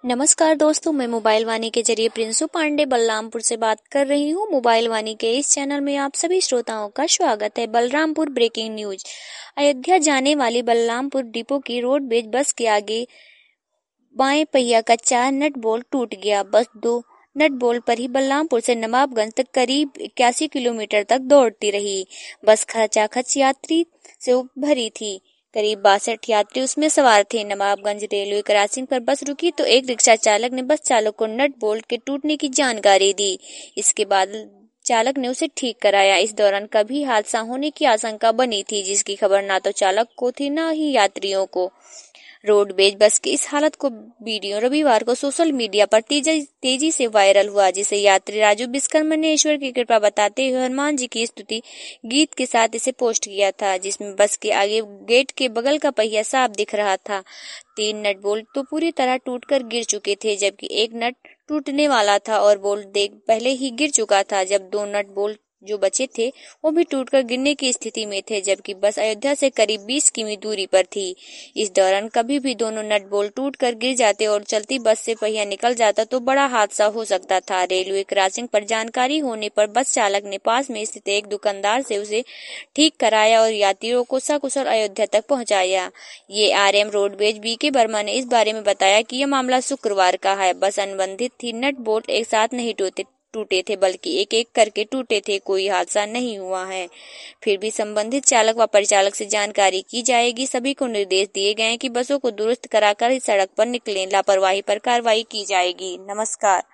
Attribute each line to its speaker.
Speaker 1: नमस्कार दोस्तों, मैं मोबाइल वाणी के जरिए प्रिंसू पांडे बलरामपुर से बात कर रही हूँ। मोबाइल वाणी के इस चैनल में आप सभी श्रोताओं का स्वागत है। Balrampur breaking news. अयोध्या जाने वाली बलरामपुर डिपो की रोडवेज बस के आगे बाएं पहिया का 4 नट बोल्ट टूट गया। बस 2 नट बोल्ट पर ही बलरामपुर से नवाबगंज तक करीब 81 किलोमीटर तक दौड़ती रही। बस खचाखच यात्री से भरी थी। करीब 62 यात्री उसमें सवार थे। नवाबगंज रेलवे क्रॉसिंग पर बस रुकी तो एक रिक्शा चालक ने बस चालक को नट बोल्ट के टूटने की जानकारी दी। इसके बाद चालक ने उसे ठीक कराया। इस दौरान कभी हादसा होने की आशंका बनी थी, जिसकी खबर ना तो चालक को थी ना ही यात्रियों को। रोडवेज बस की इस हालत को वीडियो रविवार को सोशल मीडिया पर तेजी से वायरल हुआ, जिसे यात्री राजू विश्वकर्मा ने ईश्वर की कृपा बताते हुए हनुमान जी की स्तुति गीत के साथ इसे पोस्ट किया था, जिसमें बस के आगे गेट के बगल का पहिया साफ दिख रहा था। 3 नट बोल्ट तो पूरी तरह टूटकर गिर चुके थे, जबकि एक नट टूटने वाला था और बोल्ट पहले ही गिर चुका था। जब 2 नट बोल्ट जो बचे थे वो भी टूटकर गिरने की स्थिति में थे, जबकि बस अयोध्या से करीब 20 किमी दूरी पर थी। इस दौरान कभी भी दोनों नट बोल्ट टूटकर गिर जाते और चलती बस से पहिया निकल जाता तो बड़ा हादसा हो सकता था। रेलवे क्रॉसिंग पर जानकारी होने पर बस चालक ने पास में स्थित एक दुकानदार से उसे ठीक कराया और यात्रियों को सकुशल अयोध्या तक पहुंचाया। ये आरएम रोडवेज बीके वर्मा ने इस बारे में बताया कि यह मामला शुक्रवार का है। बस अनुबंधित थी। नट बोल्ट एक साथ नहीं टूटे थे, बल्कि एक एक करके टूटे थे। कोई हादसा नहीं हुआ है। फिर भी संबंधित चालक व परिचालक से जानकारी की जाएगी। सभी को निर्देश दिए गए हैं कि बसों को दुरुस्त कराकर इस सड़क पर निकलें। लापरवाही पर कार्रवाई की जाएगी। नमस्कार।